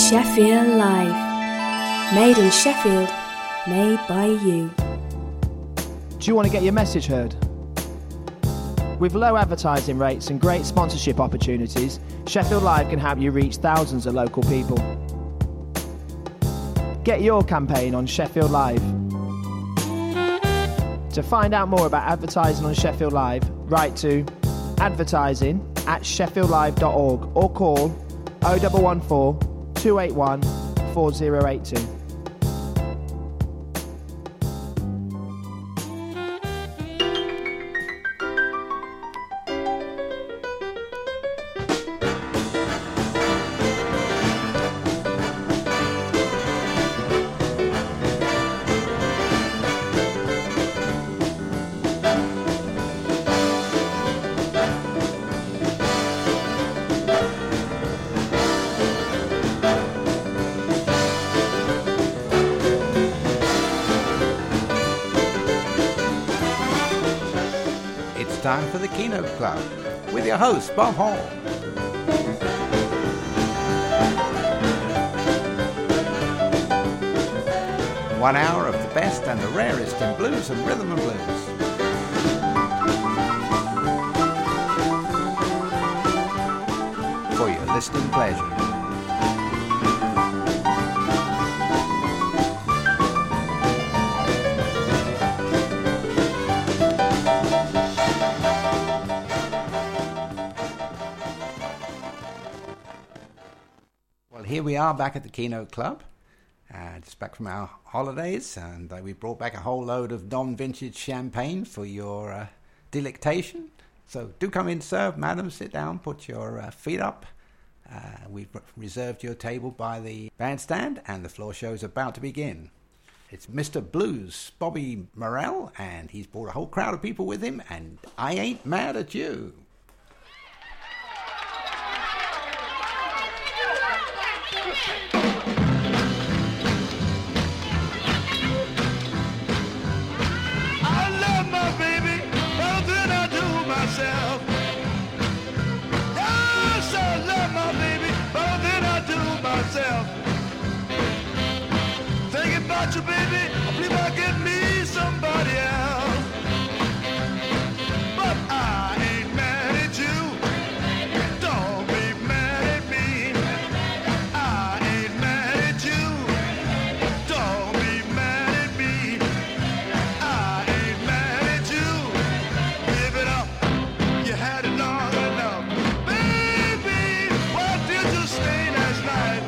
Sheffield Live. Made in Sheffield, made by you. Do you want to get your message heard? With low advertising rates and great sponsorship opportunities, Sheffield Live can help you reach thousands of local people. Get your campaign on Sheffield Live. To find out more about advertising on Sheffield Live, write to advertising@sheffieldlive.org or call 0114 281 4082. Time for the Keynote Club with your host, Bob Hall. 1 hour of the best and the rarest in blues and rhythm and blues. For your listening pleasure. Here we are back at the Keynote Club, just back from our holidays, and we brought back a whole load of non-vintage champagne for your delectation. So do come in, sir, madam, sit down, put your feet up. We've reserved your table by the bandstand, and the floor show is about to begin. It's Mr. Blues, Bobby Morell, and he's brought a whole crowd of people with him, and I ain't mad at you. Thinking about you, baby, I believe I'll get me somebody else. But I ain't mad at you. Don't be mad at me. I ain't mad at you. Don't be mad at me. I ain't mad at you. Give it up. You had it long enough. Baby, why did you stay last night?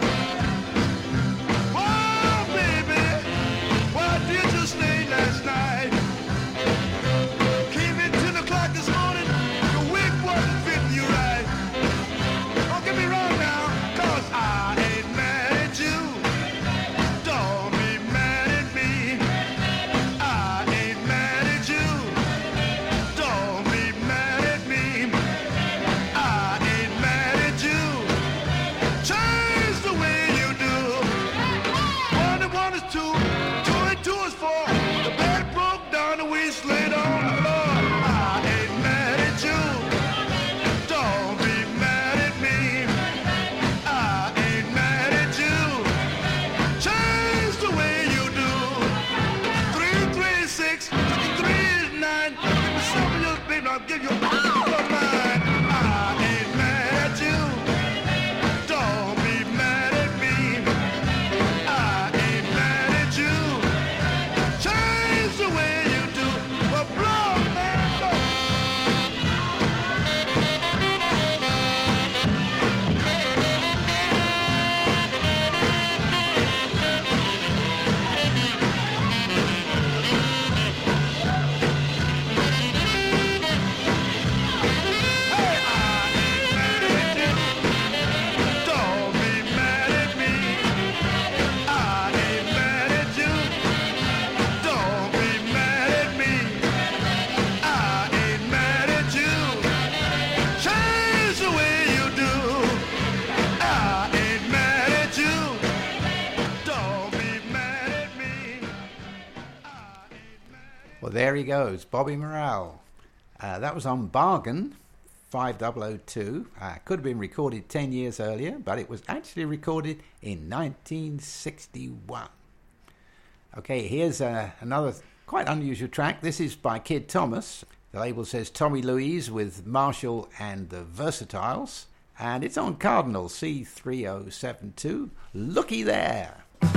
I'll give you all of mine. I ain't mad at you. Don't be mad at me. I ain't mad at you. Change the way you do. Well, blow, man, Well, there he goes, Bobby Morell. That was on Bargain 5002. Could have been recorded 10 years earlier, but it was actually recorded in 1961. Okay, here's another quite unusual track. This is by Kid Thomas. The label says Tommy Louise with Marshall and the Versatiles. And it's on Cardinal C3072. Looky there.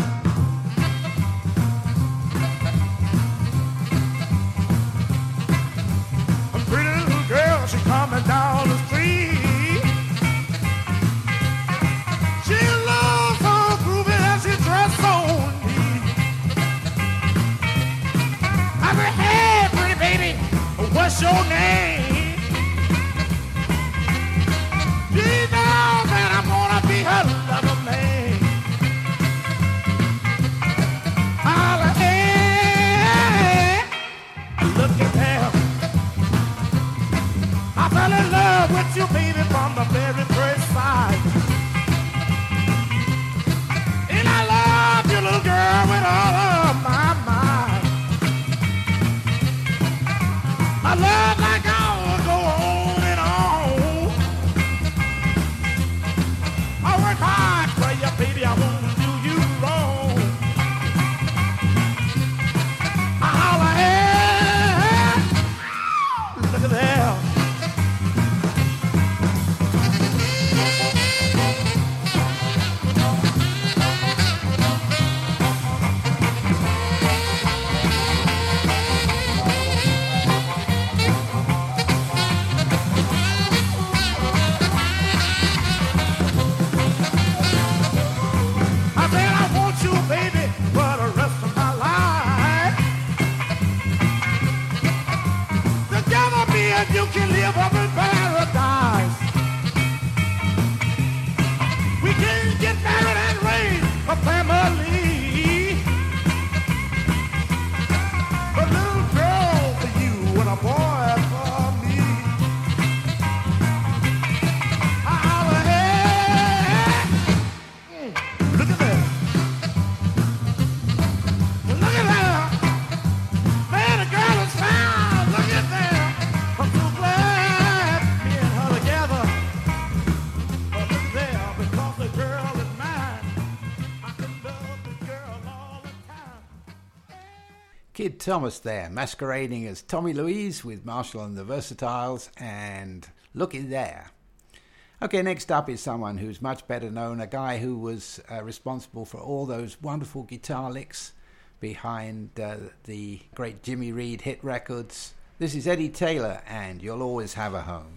A pretty little girl, she coming down the street. She looks so groovy and she dressed so neat. I said, hey, pretty baby, what's your name? She knows that I'm gonna be her lover man. Holla, hey, look at there. I fell in love with you, baby, from the very first sight. And I love you, little girl, with all of my mind. I love like I will go on and on. I work hard for you, baby, I won't do you wrong. I holler, hey, look at there. You can live up in paradise. We can get married and raise a family. A little girl for you and a boy for me. I holler, hey, look at that. Look at that. Man, the girl is found. Look at that. I'm so glad me and her together. But look there, because the girl is mine. I can love the girl all the time. Kid Thomas there, masquerading as Tommy Louise with Marshall and the Versatiles, and looky there. Okay, next up is someone who's much better known, a guy who was responsible for all those wonderful guitar licks behind the great Jimmy Reed hit records. This is Eddie Taylor, and You'll Always Have a Home.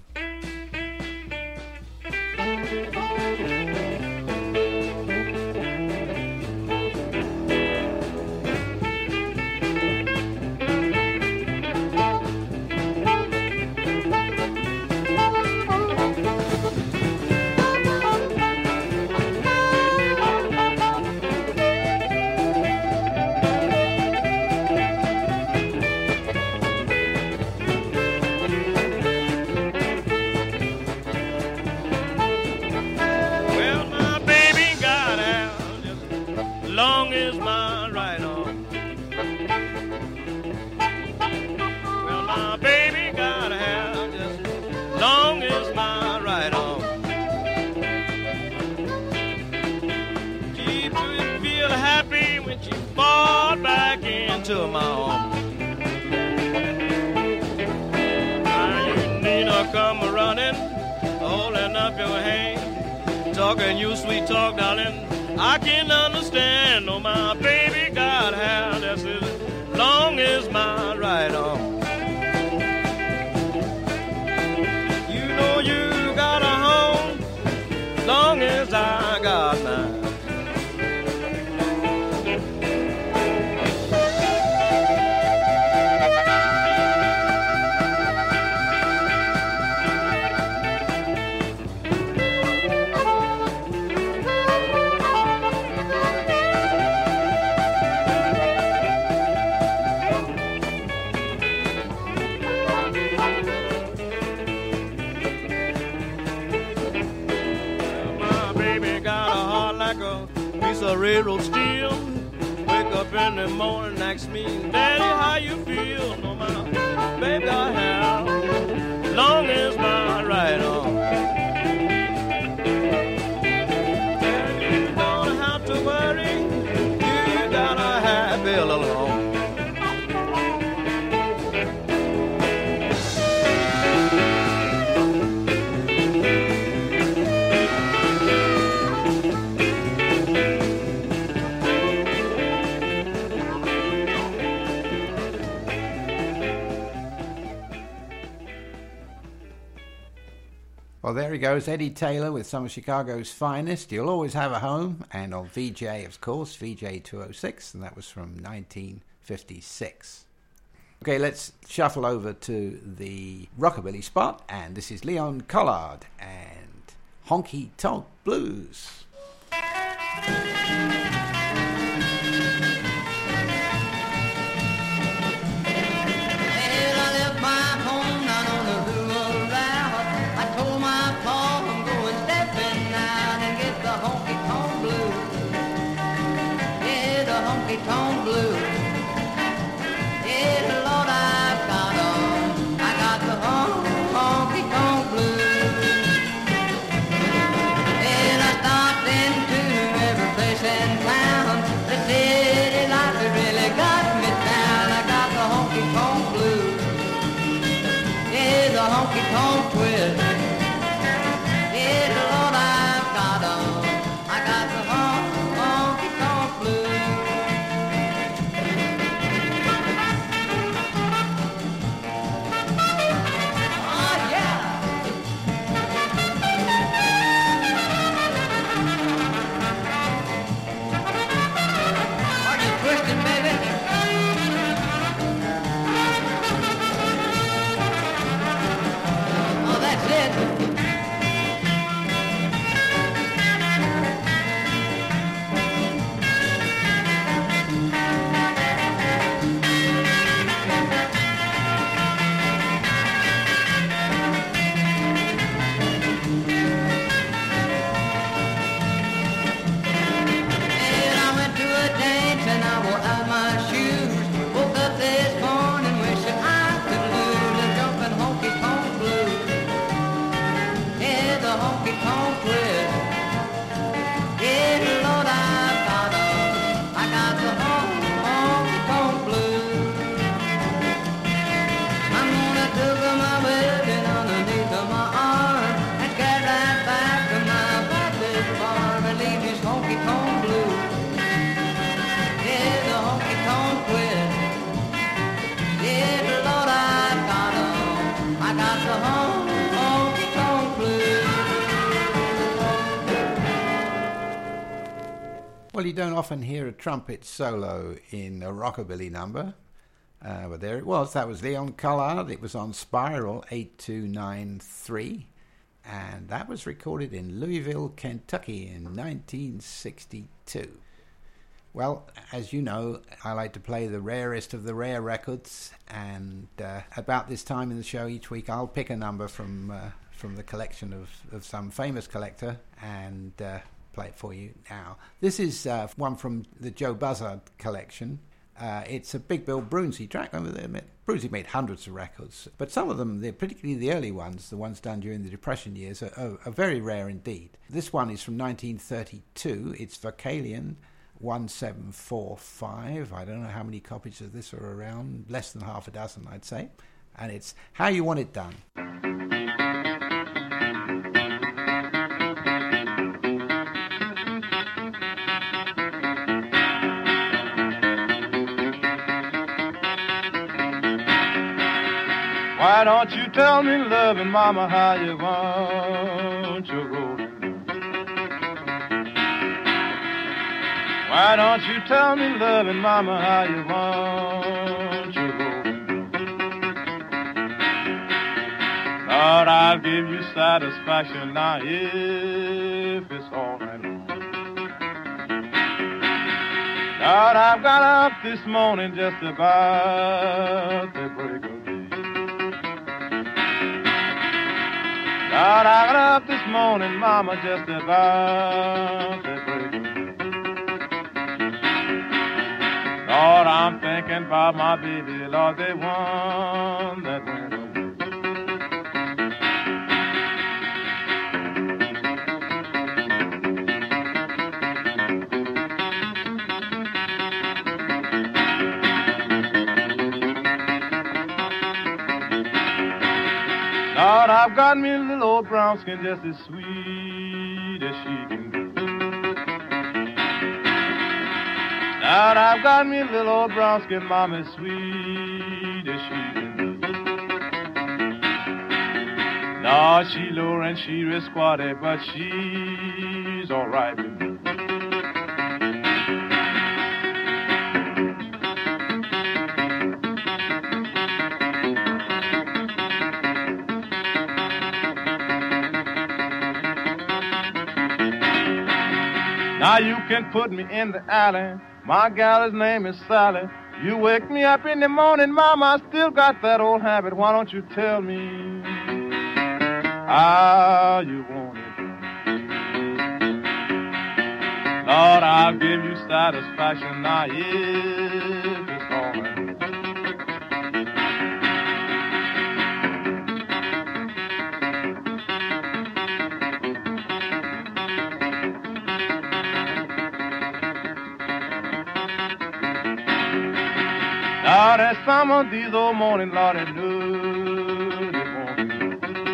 To my arms. Now you need to come running, holding up your hand, talking you sweet talk, darling. I can understand. Oh, my baby got hair that's as long as my right arm. You know you got a home, long as I got mine. A railroad steel. Wake up in the morning, ask me, Daddy, how you feel? No, my baby got hair long as my right arm. And you don't have to worry, you got a happy little home. Well, there he goes, Eddie Taylor with some of Chicago's finest. You'll always have a home, and on VJ, of course, VJ 206, and that was from 1956. Okay, let's shuffle over to the rockabilly spot, and this is Leon Collard and Honky Tonk Blues. Tonk blue. Yeah, Lord, I've got 'em. I got the honky tonk blues. And I stopped into every place in town. The city life it really got me down. I got the honky tonk blues. Yeah, the honky tonk twist. Yeah, Lord, I've got 'em. I got the honky tonk blues. Well, you don't often hear a trumpet solo in a rockabilly number, but there it was. That was Leon Collard. It was on Spiral 8293, and that was recorded in Louisville, Kentucky in 1962. Well, as you know, I like to play the rarest of the rare records, and about this time in the show each week I'll pick a number from the collection of some famous collector and play it for you now. This is one from the Joe Buzzard collection. It's a Big Bill Brunsey track. Brunsey made hundreds of records, but some of them, particularly the early ones, the ones done during the Depression years, are very rare indeed. This one is from 1932. It's Vocalion 1745. I don't know how many copies of this are around. Less than half a dozen, I'd say. And it's How You Want It Done. Why don't you tell me, loving mama, how you want your golden? Why don't you tell me, loving mama, how you want your golden? Lord, I'll give you satisfaction now if it's all right. Lord, I've got up this morning just about the break of day. Lord, I got up this morning, mama, just about the break of day. Lord, I'm thinking about my baby, Lord, the one that went away. I've got me a little old brown skin just as sweet as she can be. Now I've got me a little old brown skin mama as sweet as she can be. No, she low and she real squatty, but she's all right with me. Now you can put me in the alley. My gal's name is Sally. You wake me up in the morning, Mama, I still got that old habit. Why don't you tell me how you want it? Lord, I'll give you satisfaction now if it's all right. Now there's some of these old morning, Lord, that knew they won't be.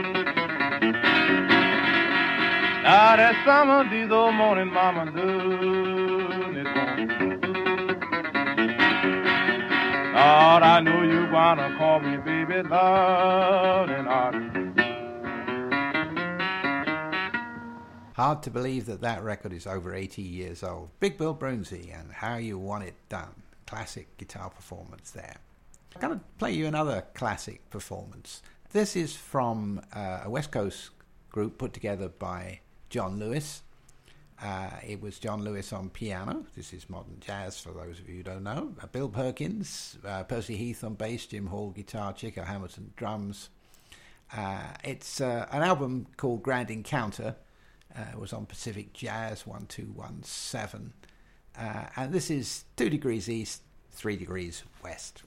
Now there's some of these old morning, Mama, knew they won't be. Lord, I know you wanna call me baby, Lord, and Hard to believe that that record is over 80 years old. Big Bill Broonzy and How You Want It Done. Classic guitar performance there. I'm going to play you another classic performance. This is from a West Coast group put together by John Lewis. It was John Lewis on piano. This is modern jazz for those of you who don't know. Bill Perkins, Percy Heath on bass, Jim Hall guitar, Chico Hamilton drums. It's an album called Grand Encounter. It was on Pacific Jazz 1217. And this is 2 degrees east, 3 degrees west.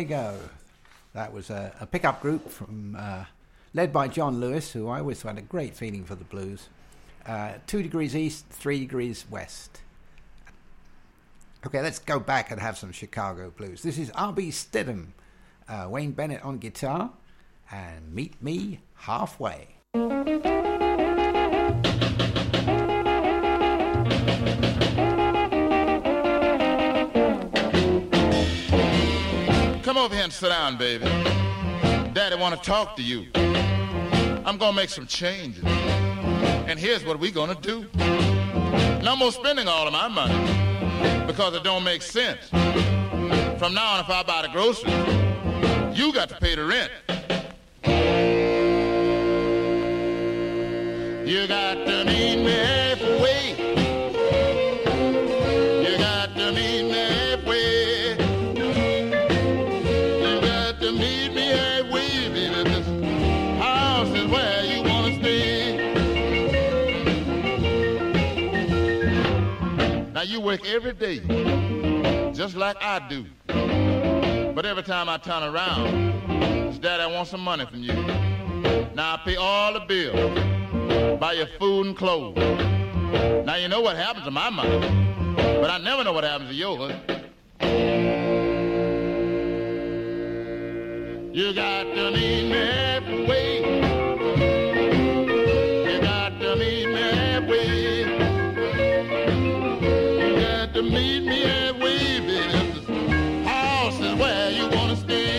Go. That was a pickup group from led by John Lewis, who I always had a great feeling for the blues. 2 degrees east, 3 degrees west. Okay, let's go back and have some Chicago blues. This is R.B. Stidham, Wayne Bennett on guitar, and Meet Me Halfway. Come over here and sit down, baby. Daddy want to talk to you. I'm going to make some changes. And here's what we're going to do. No more spending all of my money because it don't make sense. From now on, if I buy the groceries, you got to pay the rent. You got to meet me halfway. You got to meet me halfway. You got to meet me halfway, baby. This house is where you want to stay. Now you work every day, just like I do. But every time I turn around, it's Daddy, I want some money from you. Now I pay all the bills, buy your food and clothes. Now you know what happens to my money, but I never know what happens to yours. You got to meet me halfway. You got to meet me halfway. You got to meet me halfway, baby. This house is where you want to stay.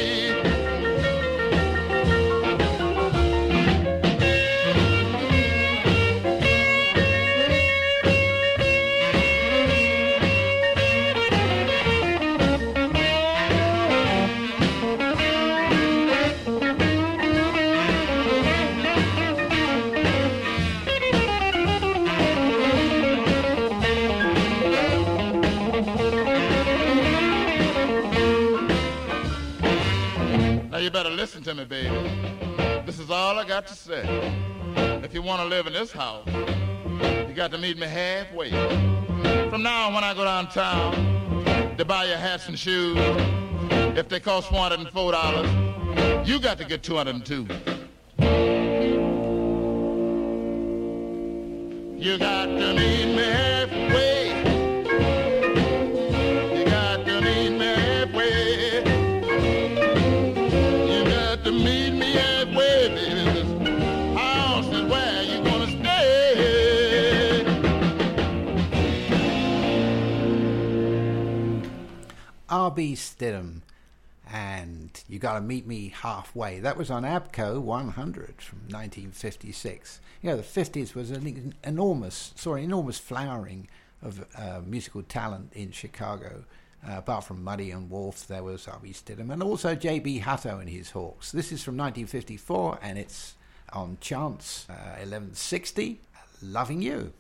You better listen to me, baby. This is all I got to say. If you want to live in this house, you got to meet me halfway. From now on, when I go downtown to buy your hats and shoes, if they cost $404, you got to get $202. You got to meet me halfway. You got to meet me halfway. To meet me halfway, baby. This house is where you want to stay. R.B. Stidham, and You Gotta Meet Me Halfway. That was on ABCO 100 from 1956. You know, the 50s was an enormous flowering of musical talent in Chicago. Apart from Muddy and Wolf, there was R.B. Stidham and also J.B. Hutto and his Hawks. This is from 1954 and it's on Chance 1160, Loving You.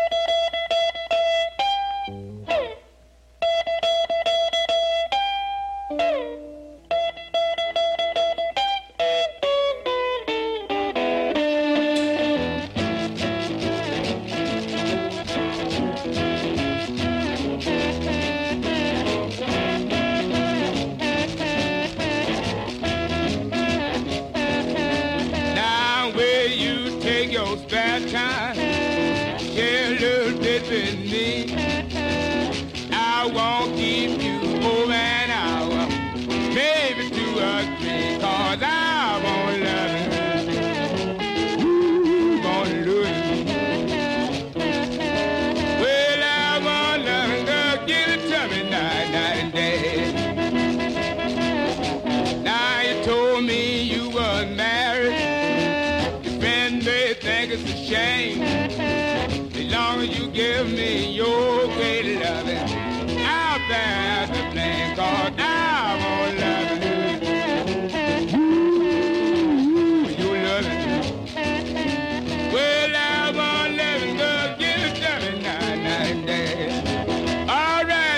Give me your great loving out there at the flame, 'cause I won't love you. Ooh, you loving me. Well, I won't love you, girl. Give it to me night, night and day. All right,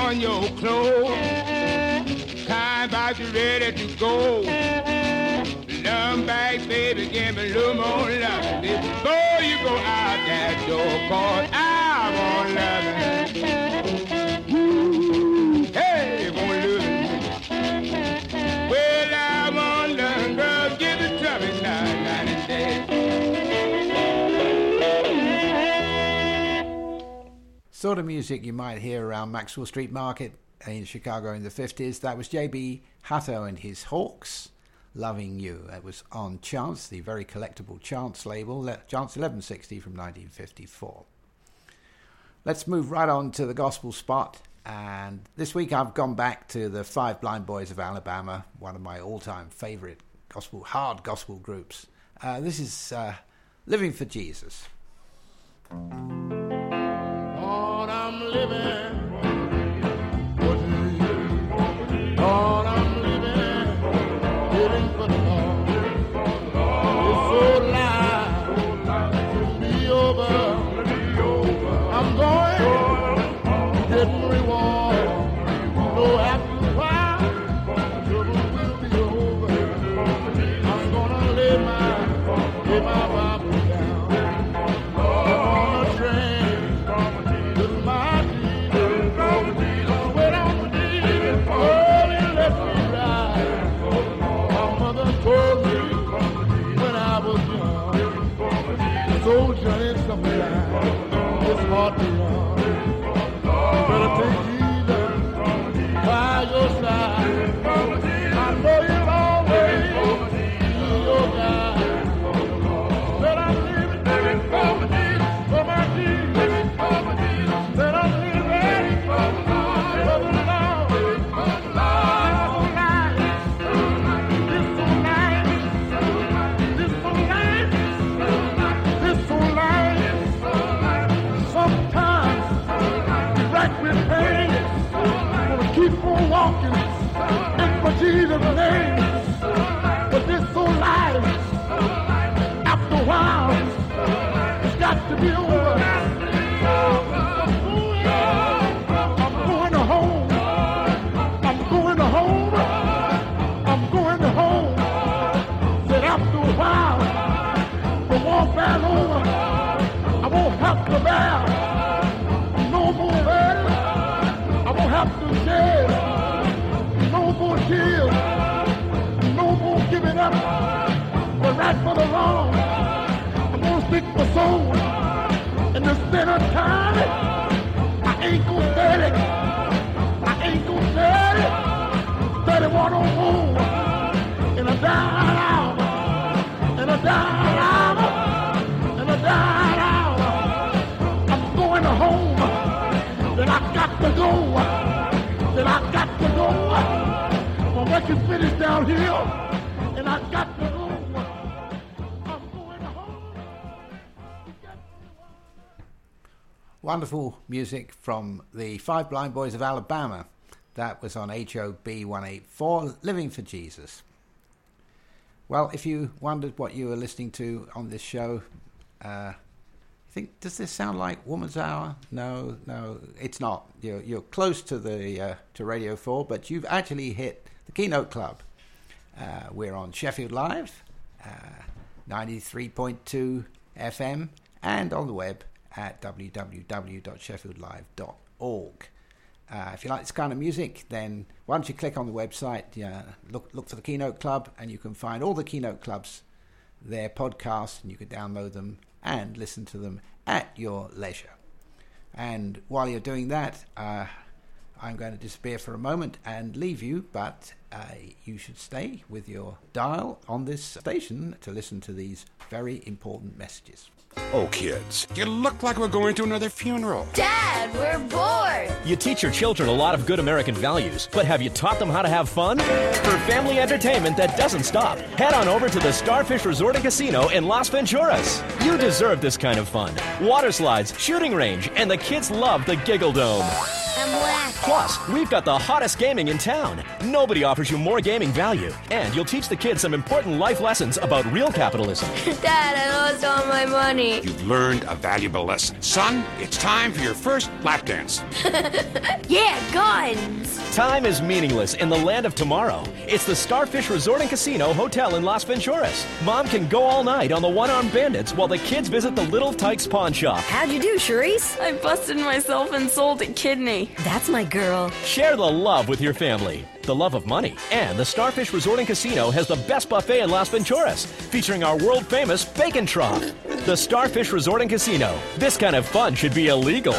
on your clothes. Time about you ready to go. Love back, baby, give me a little more love. Before you go out that door, 'cause I want loving. Ooh, hey, want loving. Well, I want loving, girl, give it to me now, Sort of music you might hear around Maxwell Street Market in Chicago in the 50s. That was J.B. Hutto and his Hawks, Loving You. It was on Chance, the very collectible Chance label, Chance 1160 from 1954. Let's move right on to the gospel spot. And this week I've gone back to the Five Blind Boys of Alabama, one of my all-time favorite hard gospel groups. This is Living for Jesus. Lord, I'm living for Jesus. Lord, I'm living for the Lord. It's so light to be over. I'm going to get the reward. No after a while, trouble will be over. I'm gonna lay my Bible down on a train. Soldier in some time, it's hard to run. You better take Jesus by your side. I know you'll always be your guide. Said I'm living for my Jesus. Said I'm living for the Lord. Keep on walking in for Jesus' name. But this soul life, after a while, it's got to be over. I'm going to home. I'm going to home. I'm going to home. Said after a while, the warfare's over. I won't have to bear no more burden. I won't have to shed no more tears, no more giving up the right for the wrong. I'm gonna stick my soul in the center time. I ain't gonna set it. I ain't gonna set it. 31 on home in a dying hour, in a dying hour, in a dying hour. I'm going home. Then I got to go. Then I got to go. My work is finished down here. And I got to go. I'm going home. Wonderful music from the Five Blind Boys of Alabama. That was on HOB 184, Living for Jesus. Well, if you wondered what you were listening to on this show, does this sound like Woman's Hour? No, it's not. You're close to the to Radio 4, but you've actually hit the Keynote Club. We're on Sheffield Live, 93.2 FM, and on the web at www.sheffieldlive.org. If you like this kind of music, then why don't you click on the website, look for the Keynote Club, and you can find all the Keynote Clubs, their podcasts, and you can download them and listen to them at your leisure. And while you're doing that, I'm going to disappear for a moment and leave you, but you should stay with your dial on this station to listen to these very important messages. Oh, kids, you look like we're going to another funeral. Dad, we're bored. You teach your children a lot of good American values, but have you taught them how to have fun? For family entertainment that doesn't stop, head on over to the Starfish Resort and Casino in Las Venturas. You deserve this kind of fun. Water slides, shooting range, and the kids love the Giggle Dome. I'm whacked. Plus, we've got the hottest gaming in town. Nobody offers you more gaming value. And you'll teach the kids some important life lessons about real capitalism. Dad, I lost all my money. You've learned a valuable lesson. Son, it's time for your first lap dance. Yeah, guns. Time is meaningless in the land of tomorrow. It's the Starfish Resort and Casino Hotel in Las Venturas. Mom can go all night on the One-Armed Bandits while the kids visit the Little Tykes Pawn Shop. How'd you do, Charisse? I busted myself and sold a kidney. That's my girl. Share the love with your family, the love of money. And the Starfish Resort and Casino has the best buffet in Las Venturas, featuring our world-famous bacon trough. The Starfish Resort and Casino. This kind of fun should be illegal.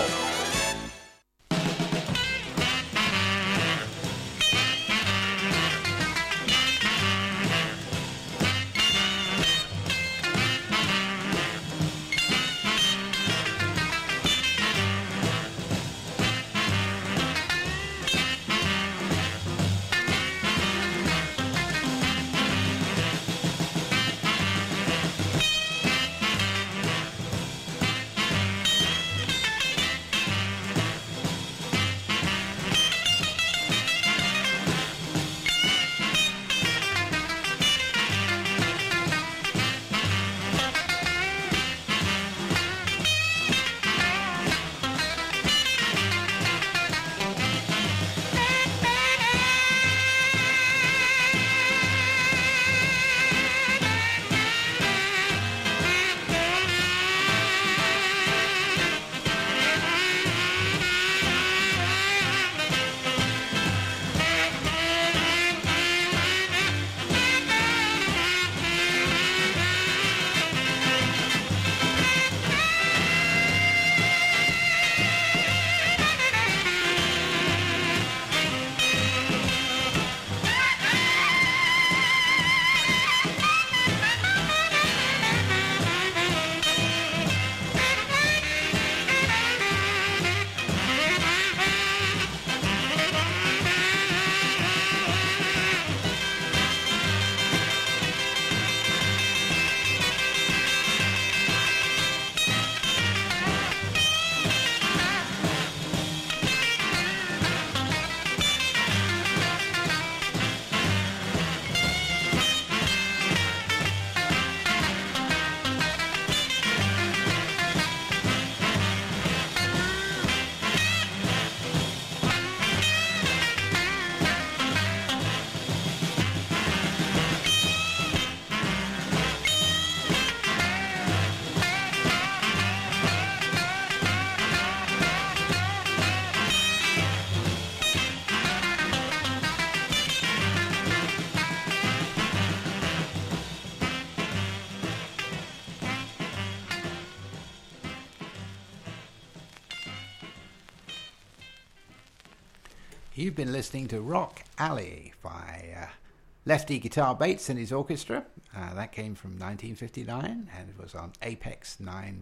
You've been listening to Rock Alley by Lefty Guitar Bates and his orchestra. That came from 1959 and it was on Apex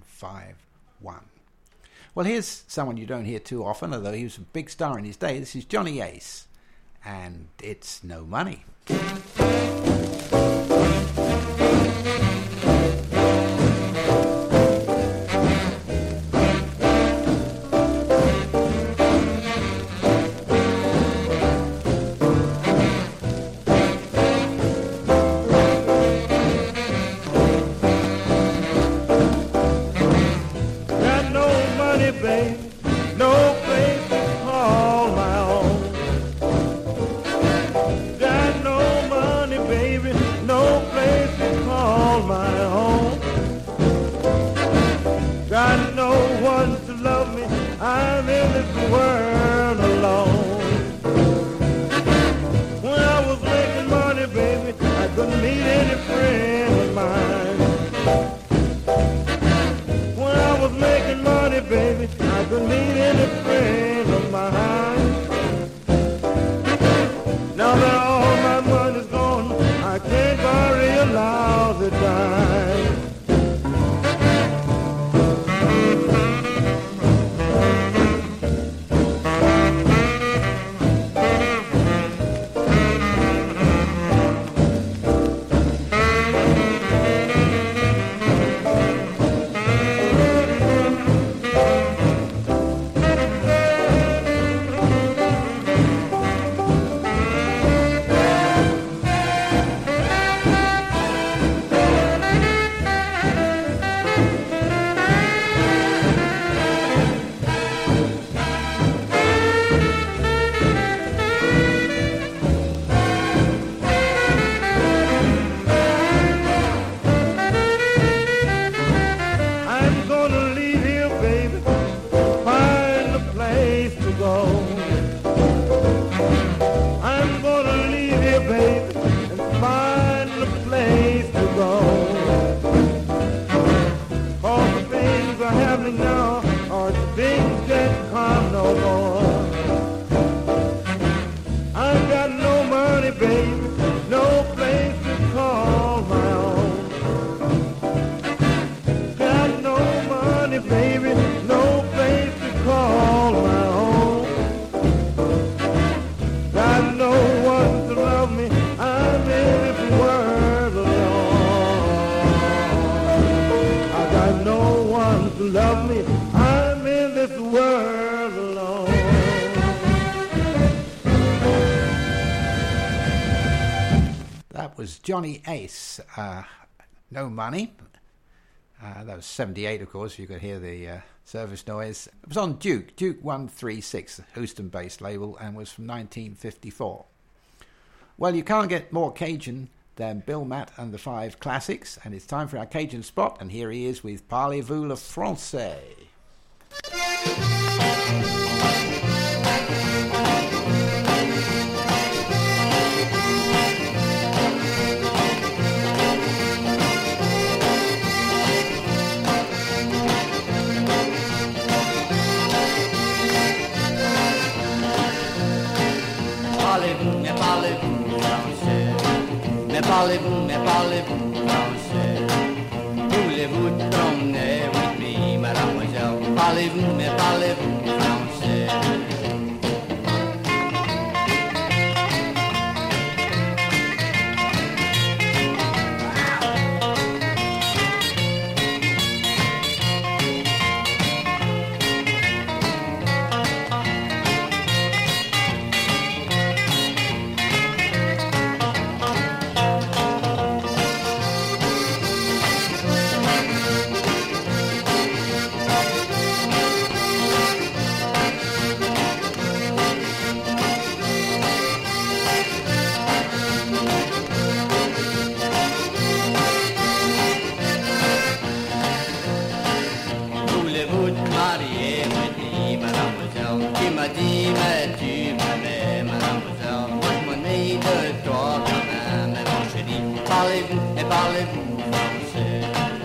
951. Well, here's someone you don't hear too often, although he was a big star in his day. This is Johnny Ace, and It's No Money. place to go. I'm gonna leave here, baby, and find a place to go. All the things are happening now are things that come no more. I've got no money, baby, no place to call my own. Got no money, baby, no place to call my own. Got no one to love me, I'm in this world alone. I got no one to love me, I'm in this world alone. That was Johnny Ace, No Money. That was 78, of course, you could hear the service noise. It was on Duke 136, Houston-based label, and was from 1954. Well, you can't get more Cajun than Bill Matt and the Five Classics, and it's time for our Cajun spot, and here he is with Parlez-vous le français? Parlez-vous, mais parlez-vous français? Mais parlez-vous français? Voulez-vous promener with me, mademoiselle? Parlez-vous, mais parlez-vous français? Voulez-vous te marier with me, mademoiselle? Tu m'as dit, mais tu m'aimais, mademoiselle. Moi, je m'en ai de toi quand même, mon chéri. Parlez-vous, et parlez-vous français?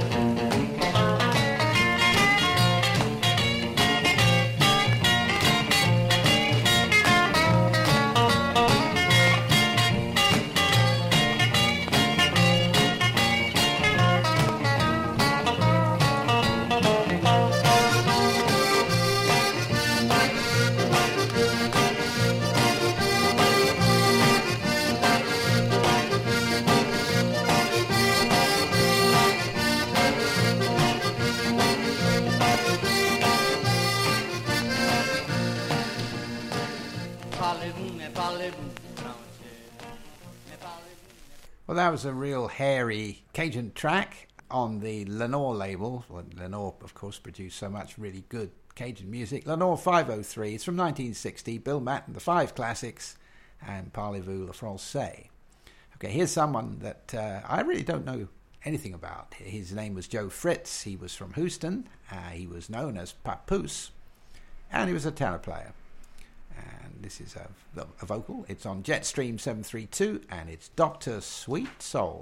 Well, that was a real hairy Cajun track on the Lenore label. Well, Lenore, of course, produced so much really good Cajun music. Lenore 503, it's from 1960, Bill Matt and the Five Classics, and Parlez-vous le français? Okay, here's someone that I really don't know anything about. His name was Joe Fritz. He was from Houston. He was known as Papoose, and he was a tenor player. And this is a vocal. It's on Jetstream 732, and it's Dr. Sweet Soul.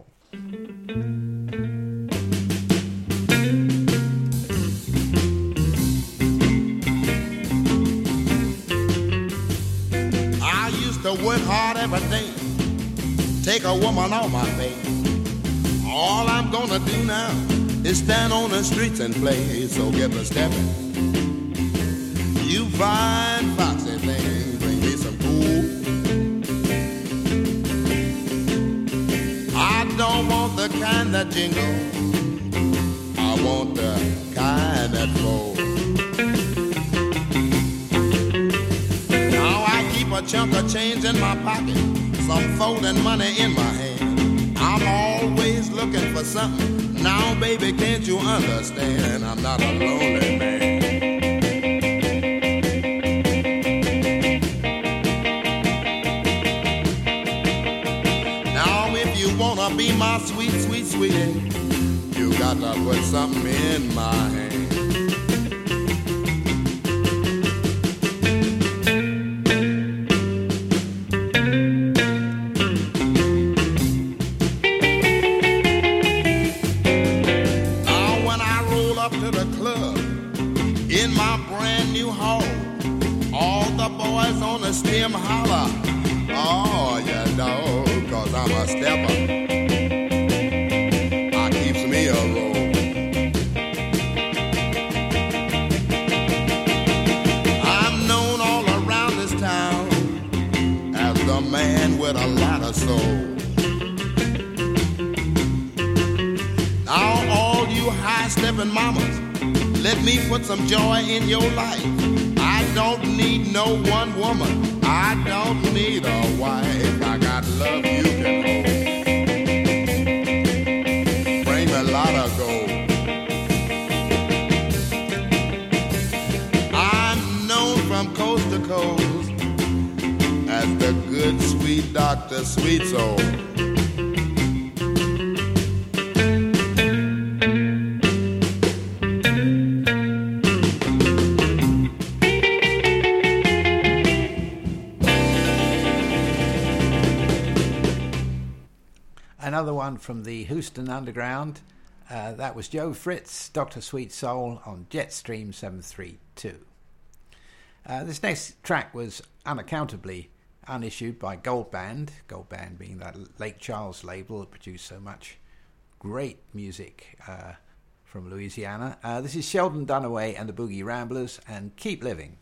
I used to work hard every day, take a woman on my face. All I'm gonna do now is stand on the streets and play. So get the stepping. You fine foxy thing, bring me some cool. I don't want the kind that jingle, I want the kind that fold. Now I keep a chunk of change in my pocket, some folding money in my hand. I'm always looking for something. Now baby, can't you understand? I'm not a lonely man. Be my sweet, sweet, sweetie, you got to put something in my hand. the boys on the stem holler. Oh, you know, 'cause I'm a stepper. I keeps me a roll. I'm known all around this town as the man with a lot of soul. Now all you high-stepping mamas, let me put some joy in your life. I don't need no one woman. I don't need a wife. I got love you can hold. Bring me a lot of gold. I'm known from coast to coast as the good, sweet Dr. Sweet Soul. Another one from the Houston Underground. That was Joe Fritz, Dr. Sweet Soul on Jetstream 732. This next track was unaccountably unissued by Gold Band. Gold Band being that Lake Charles label that produced so much great music from Louisiana. This is Sheldon Dunaway and the Boogie Ramblers and Keep Living.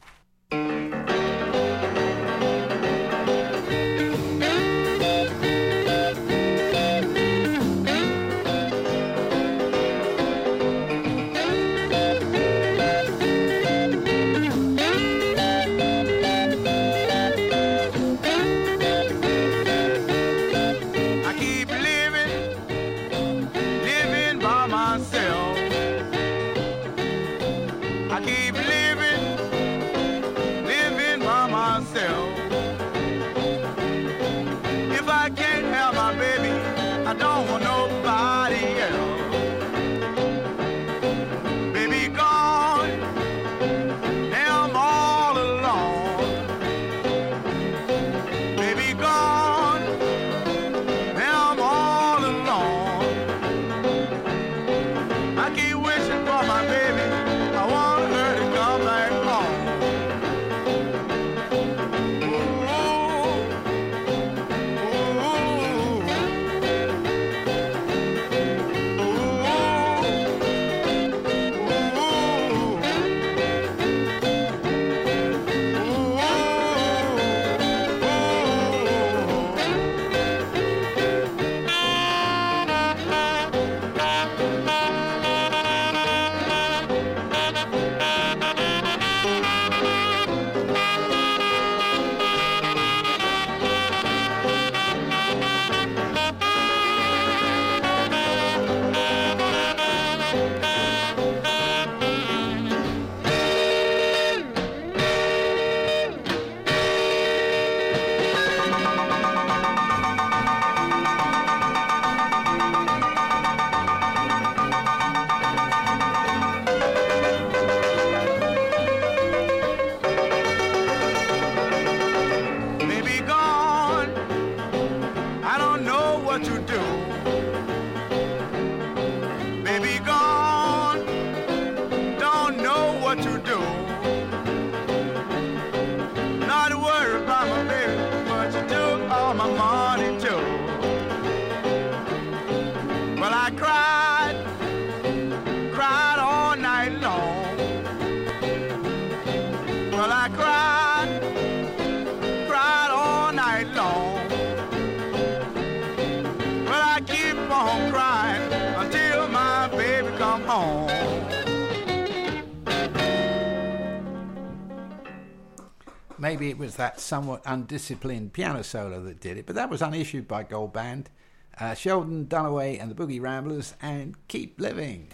Maybe it was that somewhat undisciplined piano solo that did it, but that was unissued by Gold Band. Sheldon Dunaway and the Boogie Ramblers and Keep Living.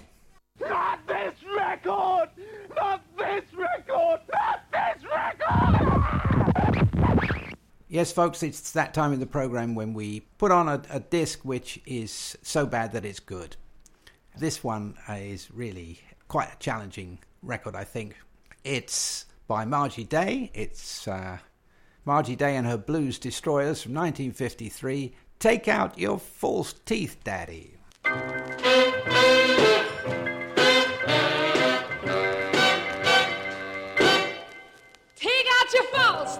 Not this record! Not this record! Not this record! Yes, folks, it's that time in the program when we put on a disc which is so bad that it's good. This one is really quite a challenging record, I think. It's by Margie Day. It's Margie Day and her Blues Destroyers from 1953. Take out your false teeth, Daddy. Take out your false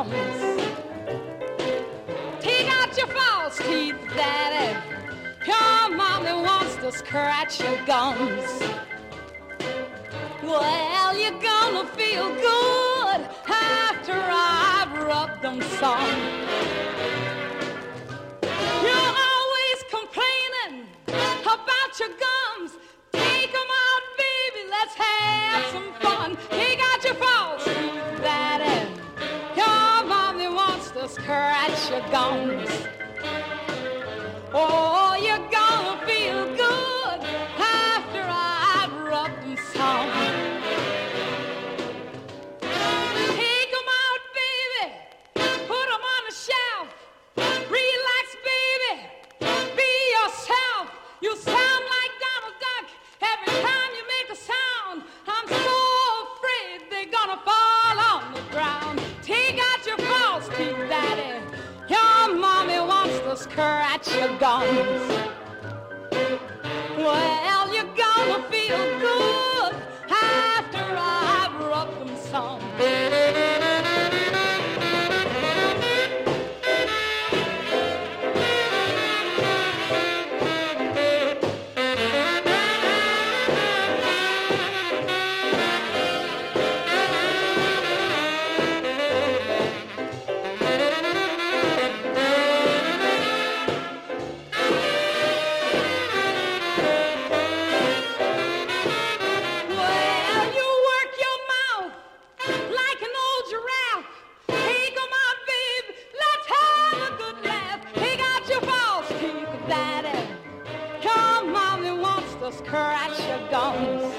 gums. Take out your false teeth, Daddy. Your mommy wants to scratch your gums. Well, you're gonna feel good after I've rubbed them some. You're always complaining about your gums. Take them out, baby, let's have some fun. Take out your false teeth, Daddy. Your mommy wants to scratch your gums. Oh, you're gonna feel good after I've rubbed them some. Take them out, baby. Put them on the shelf. Relax, baby. Be yourself. You sound like Donald Duck every time you make a sound. I'm so afraid they're gonna fall on the ground. Take out your false teeth, Daddy. Your mommy wants to scratch your gums. Well, you're gonna feel good after I've rubbed them some. Scratch your gums.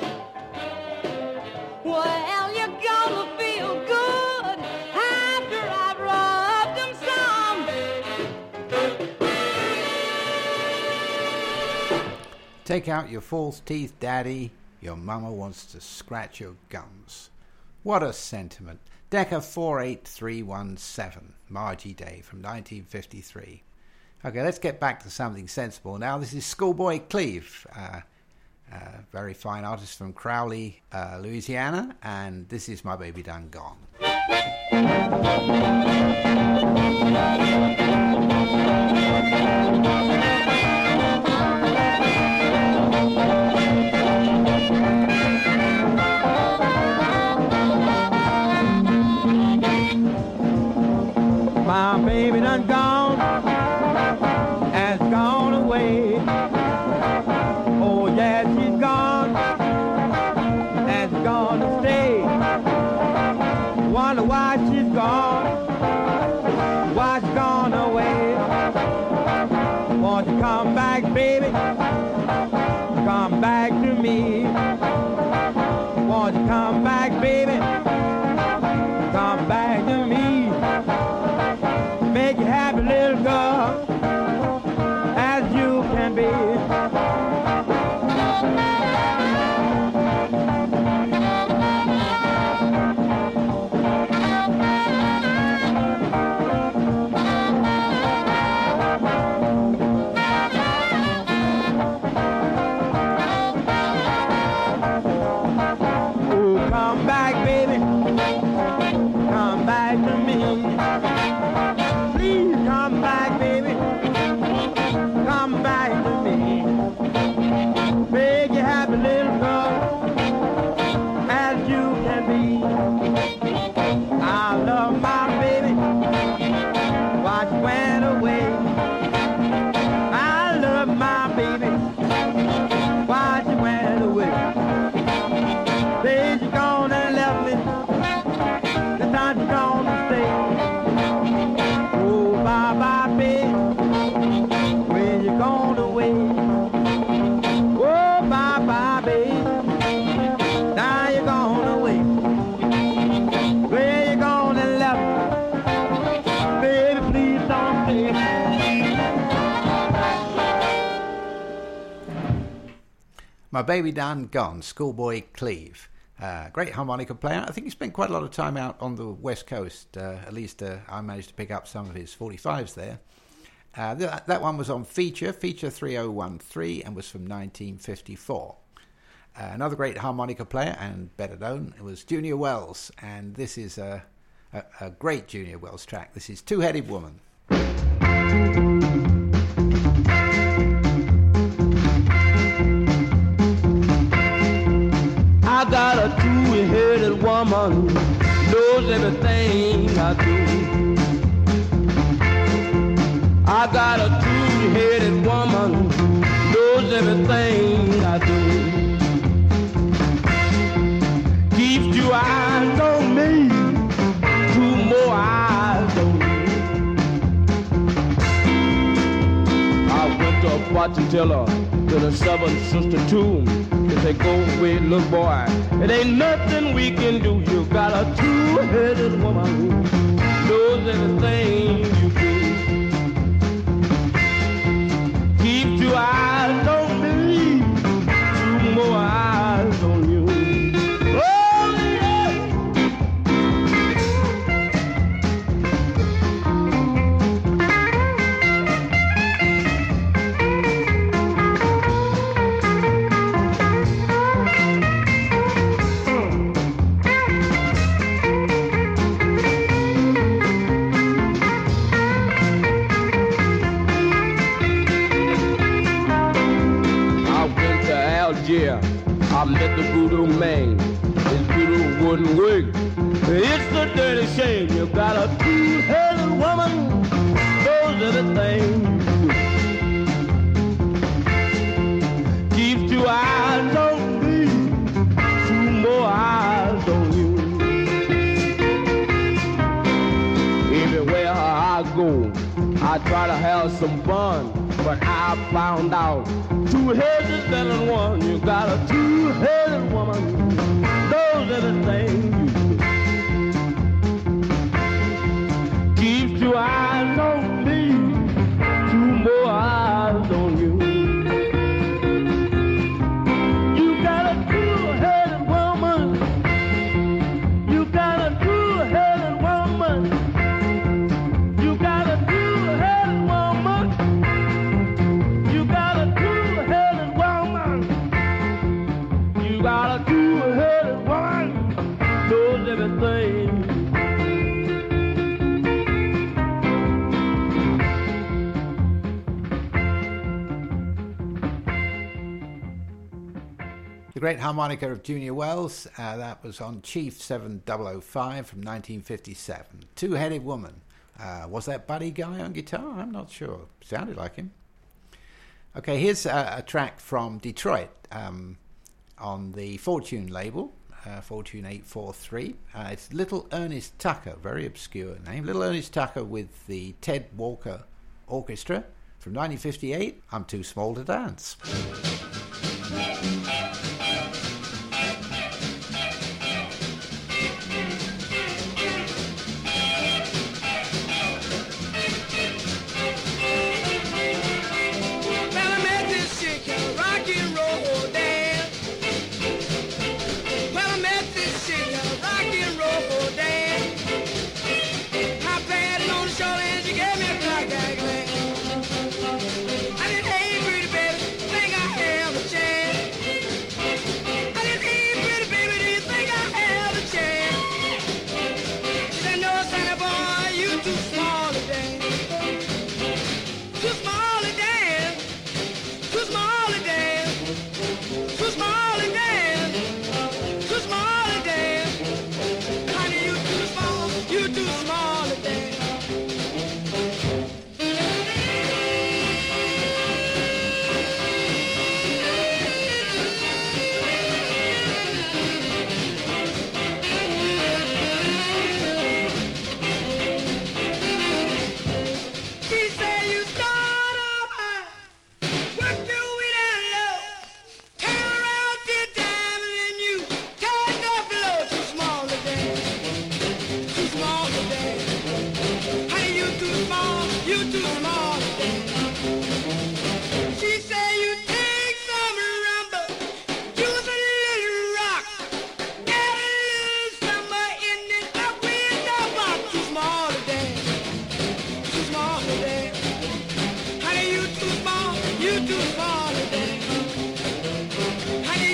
Well, you're gonna feel good after I've rubbed them some. Take out your false teeth, Daddy. Your mama wants to scratch your gums. What a sentiment. Decca 48317, Margie Day from 1953. Okay, let's get back to something sensible now. This is Schoolboy Cleve, very fine artist from Crowley, Louisiana, and this is My Baby Done Gone. My baby done gone, has gone away. Oh yeah, she's gone, has gone to stay. Wonder why she's gone, why she's gone away. Won't you come back, baby, come back to me. Won't you come back, baby, come back to me. Make you happy, little girl, as you can be. Ooh, come back, baby, come back to me. Please come back, baby, come back to me. Make you happy, little girl, as you can be. I love my baby, why she went away. I love my baby, why she went away. Say she gone and left me, the time she gone to stay. Oh, bye-bye, baby, when you gone away. Oh, bye-bye, baby, now you gone away. Where you gone and left me, baby, please don't stay. My Baby Done Gone, Schoolboy Cleve. Great harmonica player. I think he spent quite a lot of time out on the West Coast. At least I managed to pick up some of his 45s there. That one was on Feature 3013, and was from 1954. Another great harmonica player, and better known, it was Junior Wells. And this is a a great Junior Wells track. This is Two-Headed Woman. I got a two-headed woman, knows everything I do. I got a two-headed woman, knows everything I do. Keeps two eyes on me, two more eyes on you. I went to a fortune teller, to the seventh sister tomb. They say, go away, little boy, it ain't nothing we can do. You got a two-headed woman, knows everything you do. Keep two eyes on me, two more eyes on you. Oh, yeah. I met the voodoo man, his voodoo wouldn't work. It's a dirty shame, you got a two-headed woman, knows everything you do. Keeps two eyes on me, two more eyes on you. Everywhere I go, I try to have some fun, but I found out two heads is better than one. You got a two-headed woman, knows everything you do. Keeps two eyes on me, two more eyes on you. You got a two-headed woman. You got a two-headed woman. You got a two-headed woman. You got a two-headed woman. You got a two-headed woman. Knows everything. The great harmonica of Junior Wells, that was on Chief 7005 from 1957. Two-Headed Woman. Was that Buddy Guy on guitar? I'm not sure. Sounded like him. Okay, here's a track from Detroit on the Fortune label, Fortune 843. It's Little Ernest Tucker, very obscure name. Little Ernest Tucker with the Ted Walker Orchestra from 1958. I'm Too Small to Dance.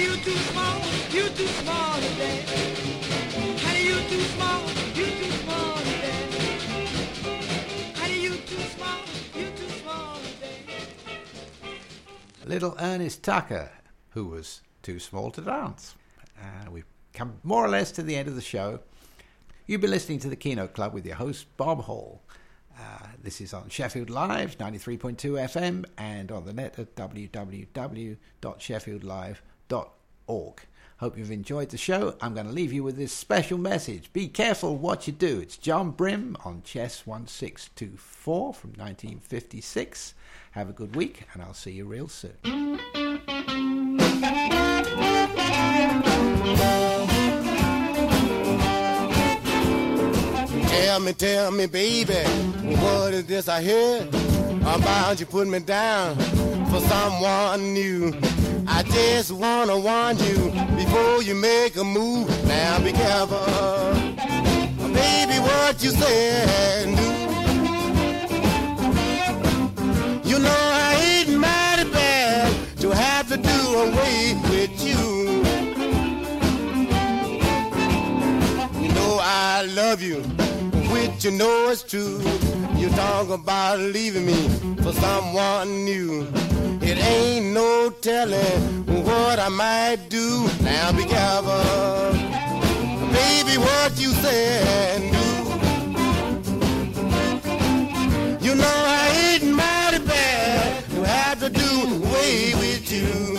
You too small today. Honey, you too small. You too small. little Ernest Tucker, who was too small to dance. We've come more or less to the end of the show. You've been listening to the Keynote Club with your host, Bob Hall. This is on Sheffield Live, 93.2 FM, and on the net at www.sheffieldlive.org. Hope you've enjoyed the show. I'm going to leave you with this special message. Be careful what you do. It's John Brim on Chess 1624 from 1956. Have a good week, and I'll see you real soon. Tell me, baby, what is this I hear about you putting me down for someone new? I just wanna warn you before you make a move. Now be careful, baby, what you say and do. You know I hate mighty bad to have to do away with you. You know I love you, which you know is true. You talk about leaving me for someone new. It ain't no telling what I might do. Now be careful, baby, what you say and do. You know I hate mighty bad to have to do away with you.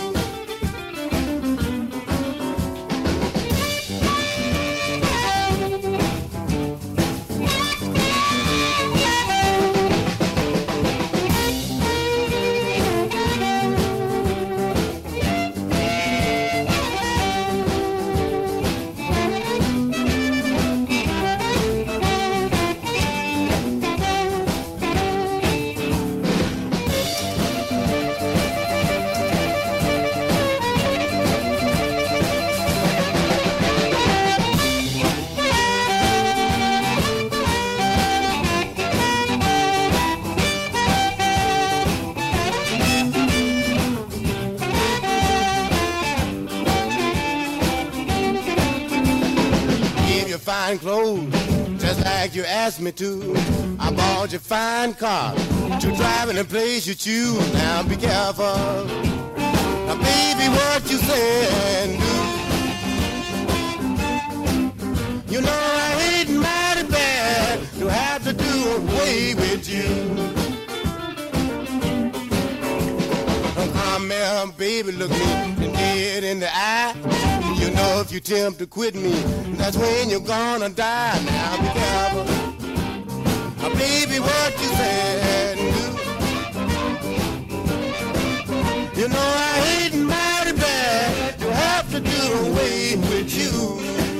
Fine clothes, just like you asked me to. I bought you fine car to drive in a place you choose. Now be careful, now baby, what you say and do. You know I hate mighty bad to have to do away with you. Come here, baby, look me dead in the eye. You know if you attempt to quit me, that's when you're gonna die. Now be careful, baby, what you say and do. You know I hate mighty bad to have to do away with you.